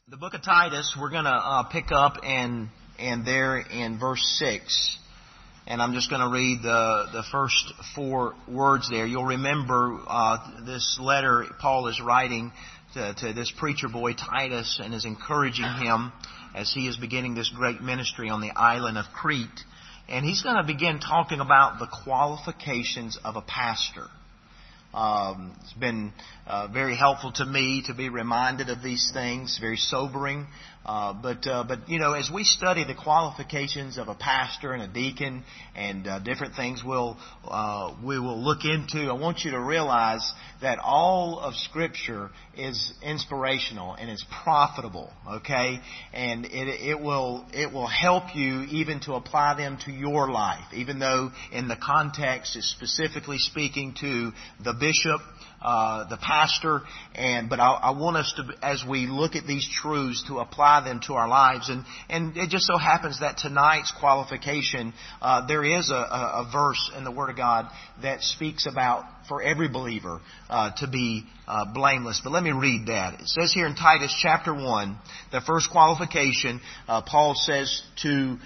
The book of Titus, we're going to pick up and there in verse 6. And I'm just going to read the first four words there. You'll remember this letter Paul is writing to this preacher boy Titus and is encouraging him as he is beginning this great ministry on the island of Crete. And he's going to begin talking about the qualifications of a pastor. It's been very helpful to me to be reminded of these things, very sobering. But you know, as we study the qualifications of a pastor and a deacon and different things we will look into, I want you to realize that all of Scripture is inspirational and is profitable, okay? And it will help you even to apply them to your life, even though in the context it's specifically speaking to the bishop, the pastor, but I want us to, as we look at these truths, to apply them to our lives. And it just so happens that tonight's qualification, there is a verse in the Word of God that speaks about for every believer to be blameless. But let me read that. It says here in Titus chapter 1, the first qualification, Paul says to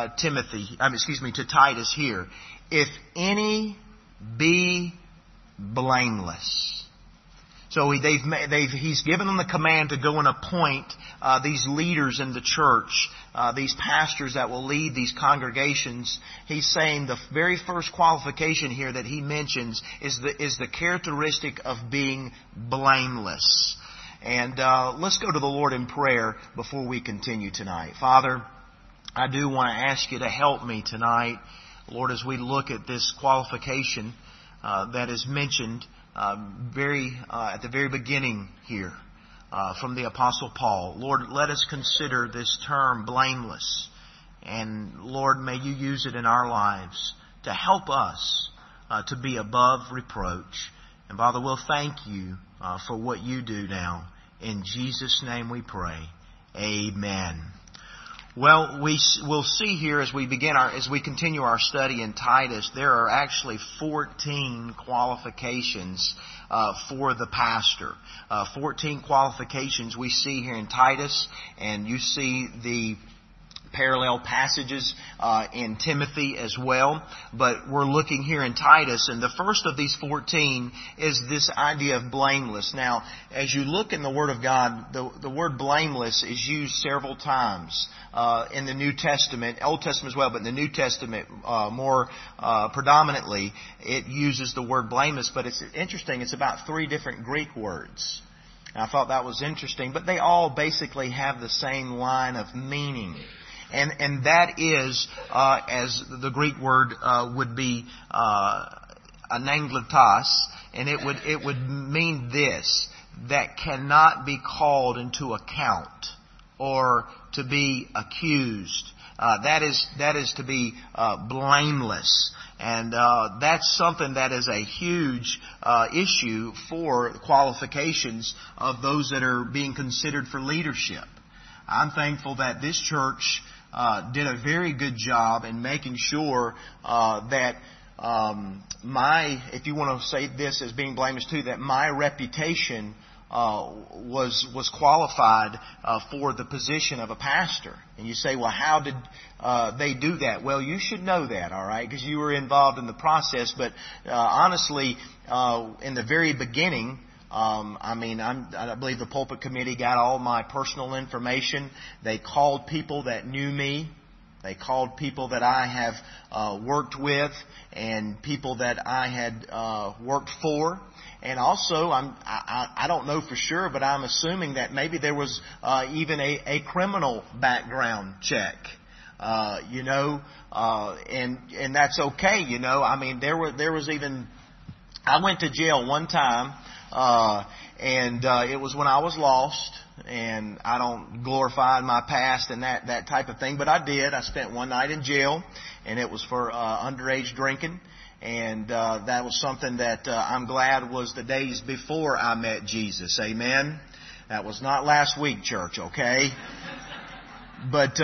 to Titus here, if any be blameless. So he's given them the command to go and appoint these leaders in the church, these pastors that will lead these congregations. He's saying the very first qualification here that he mentions is the characteristic of being blameless. And let's go to the Lord in prayer before we continue tonight. Father, I do want to ask you to help me tonight, Lord, as we look at this qualification that is mentioned at the very beginning here from the Apostle Paul. Lord, let us consider this term blameless. And Lord, may you use it in our lives to help us to be above reproach. And Father, we'll thank you for what you do now. In Jesus' name we pray. Amen. Well, we'll see here as we continue our study in Titus, there are actually 14 qualifications for the pastor. 14 qualifications we see here in Titus, and you see the parallel passages in Timothy as well. But we're looking here in Titus, and the first of these 14 is this idea of blameless. Now, as you look in the Word of God, the word blameless is used several times in the New Testament, Old Testament as well, but in the New Testament more predominantly, it uses the word blameless. But it's interesting, it's about 3 different Greek words. And I thought that was interesting, but they all basically have the same line of meaning. And that is, as the Greek word would be, anagletos, and it would mean this, that cannot be called into account or to be accused. That is to be blameless. And that's something that is a huge issue for qualifications of those that are being considered for leadership. I'm thankful that this church did a very good job in making sure that if you want to say this as being blameless too, that my reputation was qualified for the position of a pastor. And you say, well, how did they do that? Well, you should know that, all right, because you were involved in the process. But honestly, in the very beginning, I believe the pulpit committee got all my personal information. They called people that knew me. They called people that I have worked with and people that I had worked for. And also, I don't know for sure, but I'm assuming that maybe there was even a criminal background check. And that's okay. There was even, I went to jail one time. It was when I was lost, and I don't glorify my past and that type of thing, but I did. I spent one night in jail, and it was for underage drinking, and that was something that I'm glad was the days before I met Jesus. Amen. That was not last week, church. Okay. But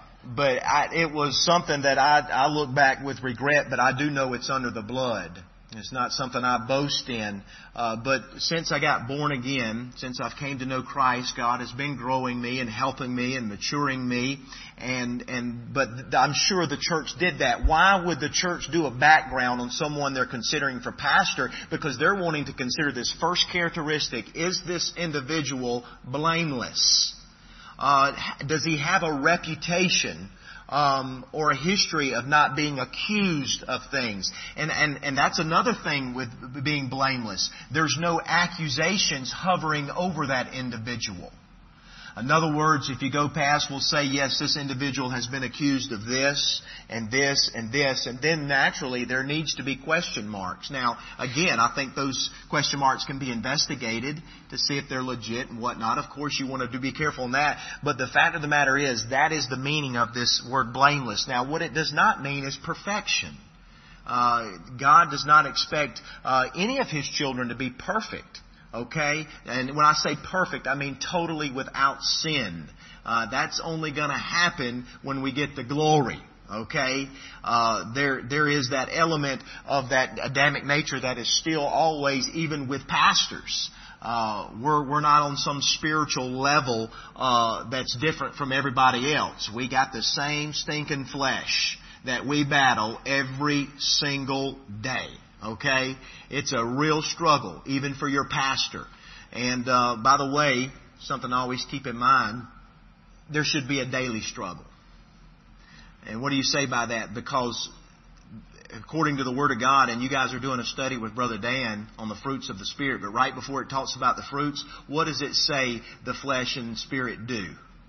it was something that I look back with regret, but I do know it's under the blood. It's not something I boast in. But since I got born again, since I've came to know Christ, God has been growing me and helping me and maturing me. But I'm sure the church did that. Why would the church do a background on someone they're considering for pastor? Because they're wanting to consider this first characteristic. Is this individual blameless? Does he have a reputation or a history of not being accused of things? And that's another thing with being blameless. There's no accusations hovering over that individual. In other words, if you go past, we'll say, yes, this individual has been accused of this and this and this, and then naturally there needs to be question marks. Now, again, I think those question marks can be investigated to see if they're legit and whatnot. Of course, you want to be careful in that. But the fact of the matter is, that is the meaning of this word blameless. Now, what it does not mean is perfection. God does not expect any of His children to be perfect. Okay? And when I say perfect, I mean totally without sin. That's only going to happen when we get the glory. Okay? There is that element of that Adamic nature that is still always, even with pastors. We're not on some spiritual level that's different from everybody else. We got the same stinking flesh that we battle every single day. Okay? It's a real struggle, even for your pastor. And by the way, something to always keep in mind, there should be a daily struggle. And what do you say by that? Because according to the Word of God, and you guys are doing a study with Brother Dan on the fruits of the Spirit, but right before it talks about the fruits, what does it say the flesh and spirit do?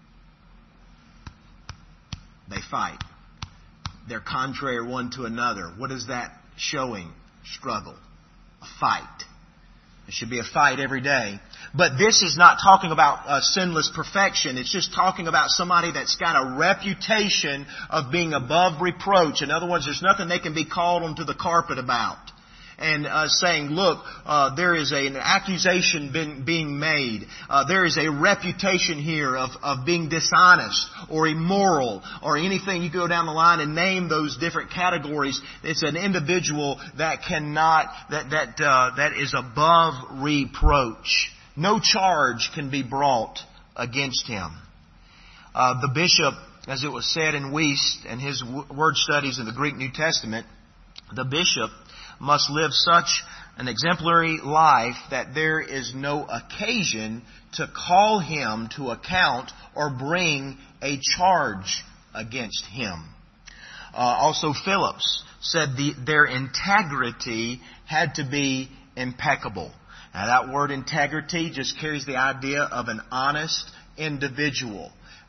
They fight. They're contrary one to another. What is that showing? Struggle. A fight. It should be a fight every day. But this is not talking about sinless perfection. It's just talking about somebody that's got a reputation of being above reproach. In other words, there's nothing they can be called onto the carpet about. And saying, look, there is an accusation being made. There is a reputation here of being dishonest or immoral or anything. You go down the line and name those different categories. It's an individual that cannot, that is above reproach. No charge can be brought against him. The bishop, as it was said in Wuest and his word studies in the Greek New Testament, the bishop must live such an exemplary life that there is no occasion to call him to account or bring a charge against him. Also, Phillips said their integrity had to be impeccable. Now, that word integrity just carries the idea of an honest individual.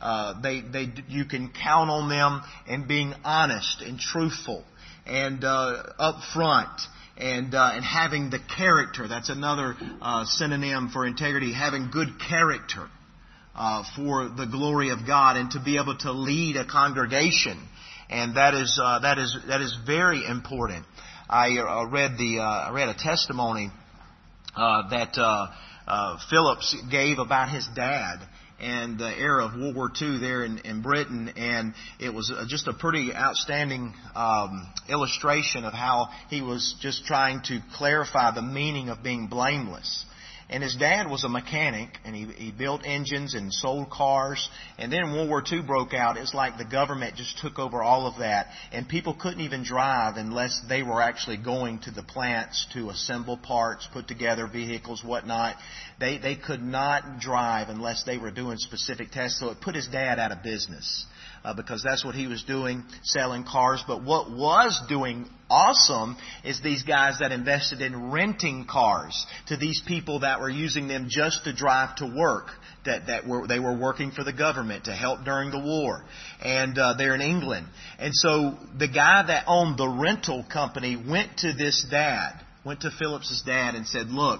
You can count on them in being honest and truthful and upfront, and having the character. That's another synonym for integrity. Having good character for the glory of God, and to be able to lead a congregation, and that is very important. I read a testimony that Phillips gave about his dad and the era of World War II there in Britain, and it was just a pretty outstanding illustration of how he was just trying to clarify the meaning of being blameless. And his dad was a mechanic, and he built engines and sold cars. And then World War II broke out. It's like the government just took over all of that. And people couldn't even drive unless they were actually going to the plants to assemble parts, put together vehicles, whatnot. They could not drive unless they were doing specific tests. So it put his dad out of business. Because that's what he was doing, selling cars. But what was doing awesome is these guys that invested in renting cars to these people that were using them just to drive to work. They were working for the government to help during the war. And they're in England. And so the guy that owned the rental company went to Phillips's dad and said, look,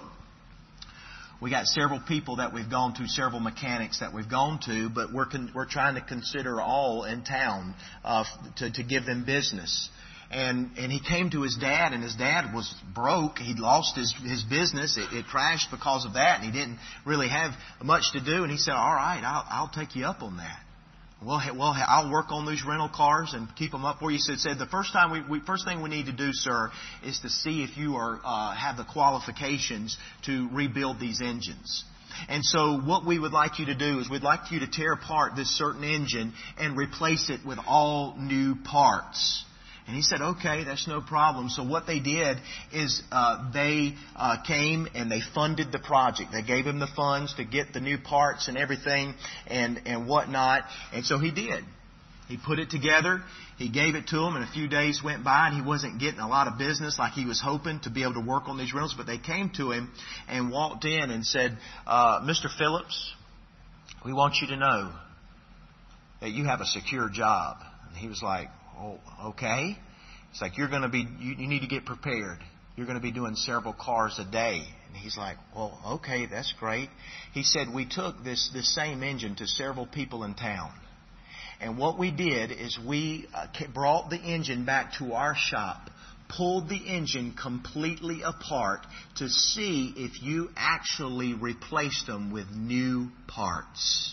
we got several people that we've gone to, several mechanics that we've gone to, but we're trying to consider all in town to give them business. And he came to his dad, and his dad was broke. He'd lost his business. It crashed because of that, and he didn't really have much to do. And he said, all right, I'll take you up on that. Well, I'll work on these rental cars and keep them up for you. So it said the first thing we need to do, sir, is to see if you have the qualifications to rebuild these engines. And so what we would like you to do is we'd like you to tear apart this certain engine and replace it with all new parts. And he said, okay, that's no problem. So what they did is they came and they funded the project. They gave him the funds to get the new parts and everything and whatnot. And so he did. He put it together. He gave it to them, and a few days went by, and he wasn't getting a lot of business like he was hoping to be able to work on these rentals. But they came to him and walked in and said, Mr. Phillips, we want you to know that you have a secure job. And he was like, oh, okay. It's like, you need to get prepared. You're going to be doing several cars a day. And he's like, well, okay, that's great. He said, we took this same engine to several people in town. And what we did is we brought the engine back to our shop, pulled the engine completely apart to see if you actually replaced them with new parts.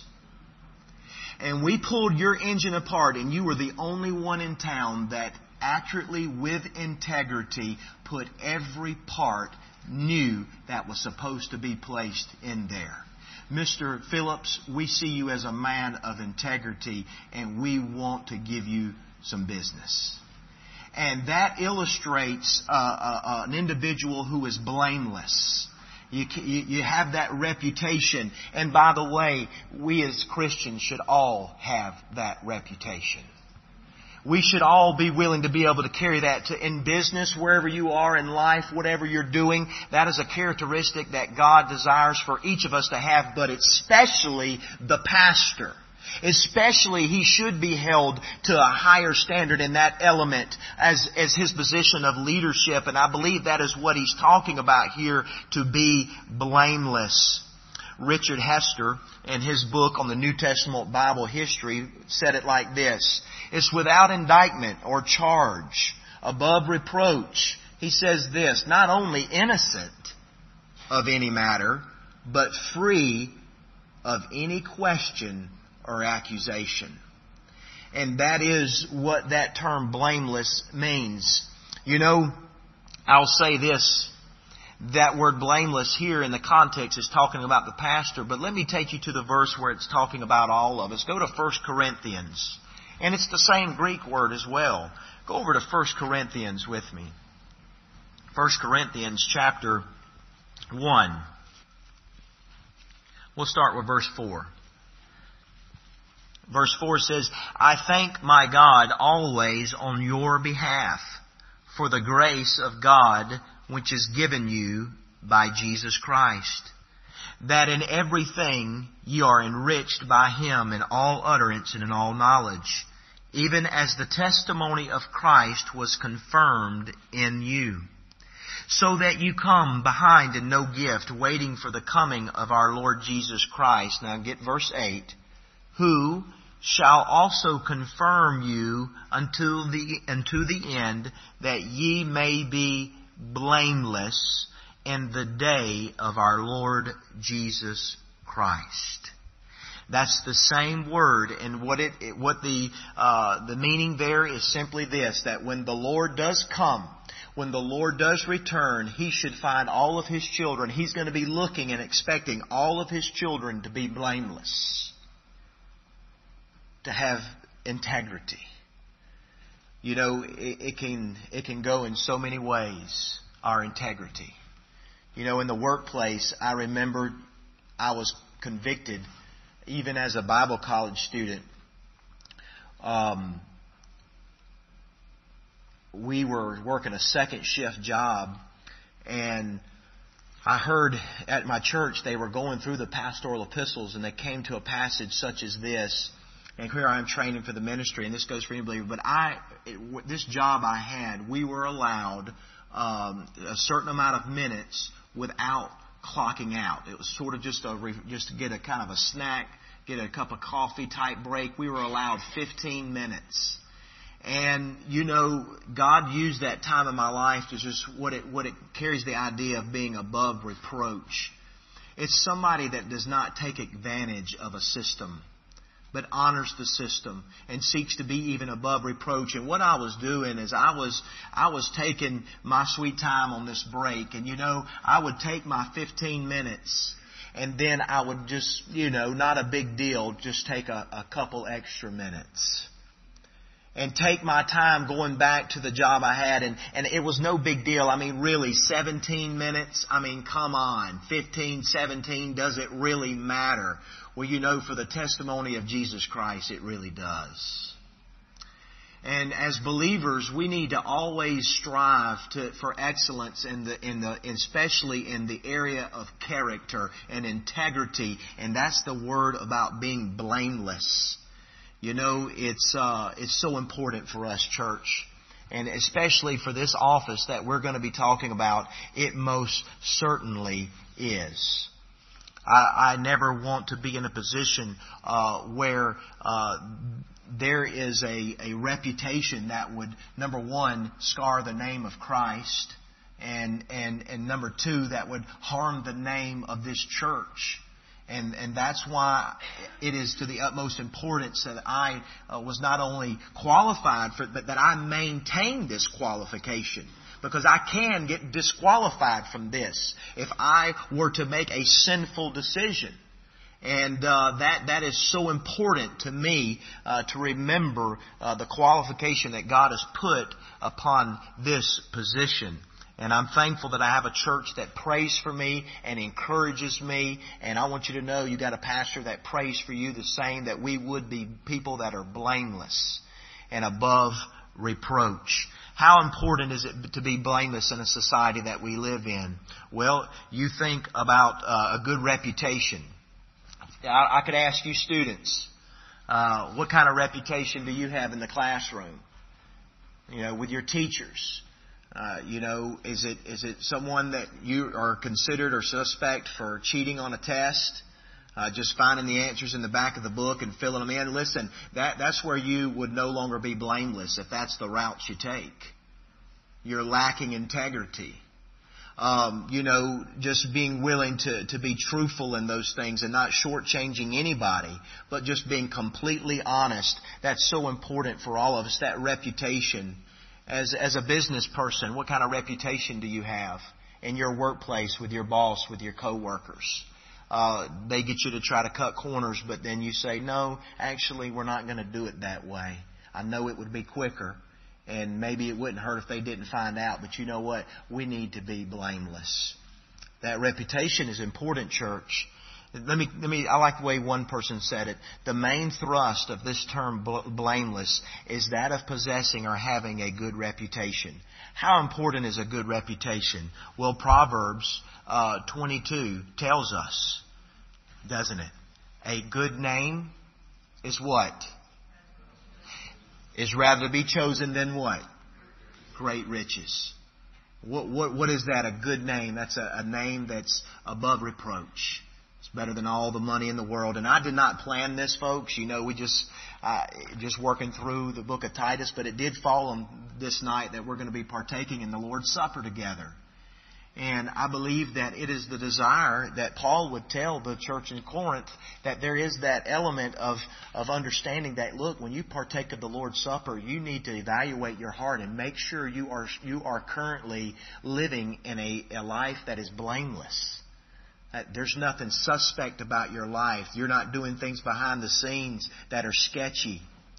And we pulled your engine apart, and you were the only one in town that accurately, with integrity, put every part new that was supposed to be placed in there. Mr. Phillips, we see you as a man of integrity, and we want to give you some business. And that illustrates an individual who is blameless. You have that reputation. And by the way, we as Christians should all have that reputation. We should all be willing to be able to carry that in business, wherever you are in life, whatever you're doing. That is a characteristic that God desires for each of us to have, but especially the pastor. Especially, he should be held to a higher standard in that element as his position of leadership. And I believe that is what he's talking about here, to be blameless. Richard Hester, in his book on the New Testament Bible history, said it like this: it's without indictment or charge, above reproach. He says this: not only innocent of any matter, but free of any question or accusation. And that is what that term blameless means. You know, I'll say this. That word blameless here in the context is talking about the pastor, but let me take you to the verse where it's talking about all of us. Go to 1 Corinthians. And it's the same Greek word as well. Go over to 1 Corinthians with me. 1 Corinthians chapter 1. We'll start with verse 4. Verse 4 says, I thank my God always on your behalf for the grace of God which is given you by Jesus Christ, that in everything ye are enriched by Him in all utterance and in all knowledge, even as the testimony of Christ was confirmed in you, so that you come behind in no gift, waiting for the coming of our Lord Jesus Christ. Now get verse 8. Who shall also confirm you unto the end, that ye may be blameless in the day of our Lord Jesus Christ. That's the same word, and what the meaning there is simply this: that when the Lord does come, when the Lord does return, He should find all of His children. He's going to be looking and expecting all of His children to be blameless, to have integrity. You know, it can go in so many ways, our integrity. You know, in the workplace, I remember I was convicted, even as a Bible college student. We were working a second shift job, and I heard at my church they were going through the pastoral epistles, and they came to a passage such as this. And here I am training for the ministry, and this goes for any believer. But this job I had, we were allowed a certain amount of minutes without clocking out. It was sort of just to get a kind of a snack, get a cup of coffee type break. We were allowed 15 minutes. And, you know, God used that time in my life to just what it carries the idea of being above reproach. It's somebody that does not take advantage of a system, but honors the system and seeks to be even above reproach. And what I was doing is I was taking my sweet time on this break. And I would take my 15 minutes and then I would just, not a big deal, just take a couple extra minutes. And take my time going back to the job I had. And it was no big deal. I mean, really, 17 minutes? I mean, come on. 15, 17, does it really matter? Well, for the testimony of Jesus Christ, it really does. And as believers, we need to always strive for excellence especially in the area of character and integrity. And that's the word about being blameless. It's so important for us, church. And especially for this office that we're going to be talking about, it most certainly is. I never want to be in a position where there is a reputation that would, number one, scar the name of Christ, and number two, that would harm the name of this church. And that's why it is to the utmost importance that I was not only qualified for it, but that I maintain this qualification. Because I can get disqualified from this if I were to make a sinful decision. And that is so important to me to remember the qualification that God has put upon this position. And I'm thankful that I have a church that prays for me and encourages me. And I want you to know you got a pastor that prays for you the same, that we would be people that are blameless and above reproach. How important is it to be blameless in a society that we live in? Well, you think about a good reputation. I could ask you students, what kind of reputation do you have in the classroom? With your teachers. Is it someone that you are considered or suspect for cheating on a test? Just finding the answers in the back of the book and filling them in. Listen, that's where you would no longer be blameless if that's the route you take. You're lacking integrity. Just being willing to be truthful in those things and not shortchanging anybody, but just being completely honest. That's so important for all of us, that reputation. As a business person, what kind of reputation do you have in your workplace with your boss, with your coworkers? They get you to try to cut corners, but then you say, no, actually, we're not going to do it that way. I know it would be quicker, and maybe it wouldn't hurt if they didn't find out, but you know what? We need to be blameless. That reputation is important, church. I like the way one person said it. The main thrust of this term blameless is that of possessing or having a good reputation. How important is a good reputation? Well, Proverbs 22 tells us, doesn't it? A good name is what? Is rather to be chosen than what? Great riches. What is that? A good name? That's a name that's above reproach. It's better than all the money in the world. And I did not plan this, folks. We just working through the book of Titus, but it did fall on this night that we're going to be partaking in the Lord's Supper together. And I believe that it is the desire that Paul would tell the church in Corinth that there is that element of understanding that, look, when you partake of the Lord's Supper, you need to evaluate your heart and make sure you are currently living in a life that is blameless. There's nothing suspect about your life. You're not doing things behind the scenes that are sketchy.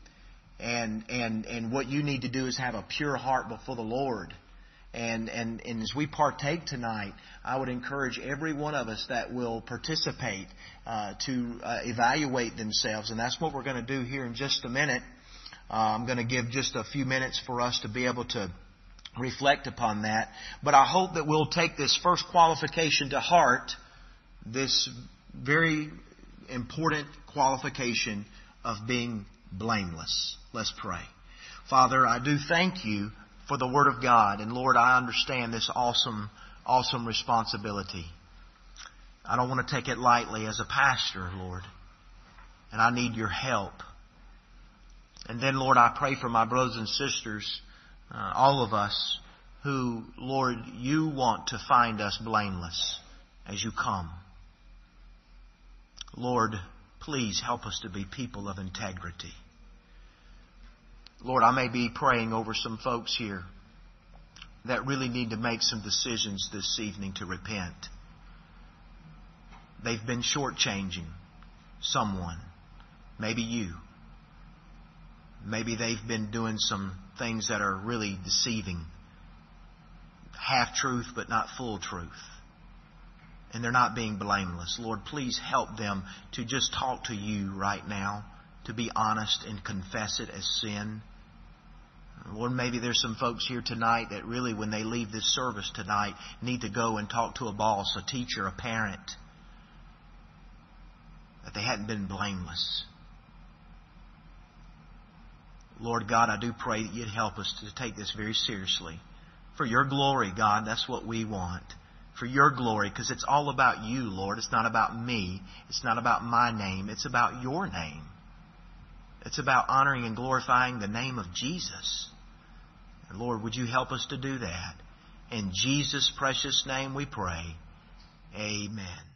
And what you need to do is have a pure heart before the Lord. And as we partake tonight, I would encourage every one of us that will participate to evaluate themselves. And that's what we're going to do here in just a minute. I'm going to give just a few minutes for us to be able to reflect upon that. But I hope that we'll take this first qualification to heart, this very important qualification of being blameless. Let's pray. Father, I do thank you for the Word of God. And Lord, I understand this awesome responsibility. I don't want to take it lightly as a pastor, Lord. And I need your help. And then, Lord, I pray for my brothers and sisters, all of us, who, Lord, you want to find us blameless as you come. Lord, please help us to be people of integrity. Lord, I may be praying over some folks here that really need to make some decisions this evening to repent. They've been shortchanging someone, maybe you. Maybe they've been doing some things that are really deceiving. Half truth but not full truth. And they're not being blameless. Lord, please help them to just talk to you right now, to be honest and confess it as sin. Lord, maybe there's some folks here tonight that really, when they leave this service tonight, need to go and talk to a boss, a teacher, a parent, that they hadn't been blameless. Lord God, I do pray that you'd help us to take this very seriously. For your glory, God, that's what we want. For your glory, because it's all about you, Lord. It's not about me. It's not about my name. It's about your name. It's about honoring and glorifying the name of Jesus. And Lord, would you help us to do that? In Jesus' precious name we pray. Amen.